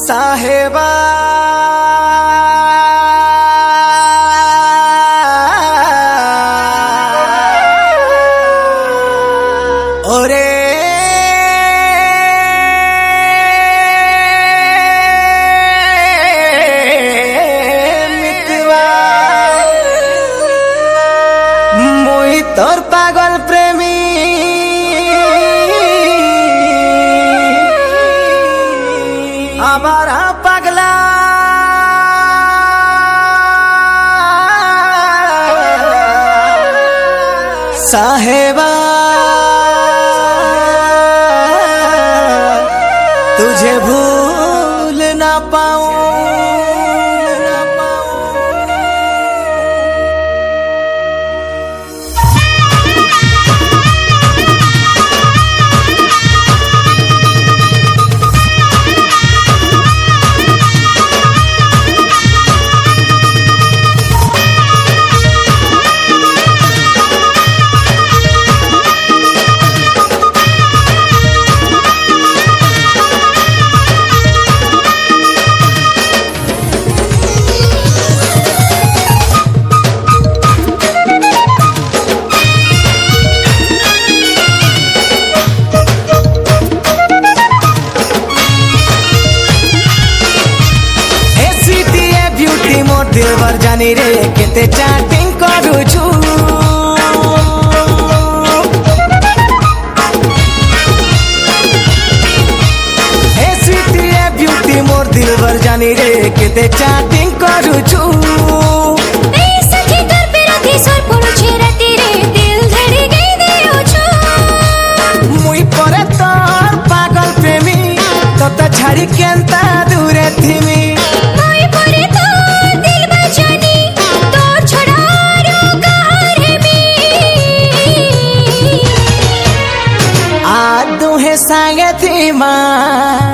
साहेबा ओरे मितवा मुई तोर पागल प्रेमी आबारा पगला साहेबा तुझे भूल ना पाऊं। दिलबर जानी रे केते चैटिंग करू छु हे स्वीटी ए ब्यूटी मोर दिलबर जानी रे केते चैटिंग करू छु ए सखी तोर पे राती सर पड़ो छे राती रे दिल धड़ी गई देओ छु मुई परे तोर पागल प्रेमी तो छाड़ी केंता दूरे थीमी सांगे थी माँ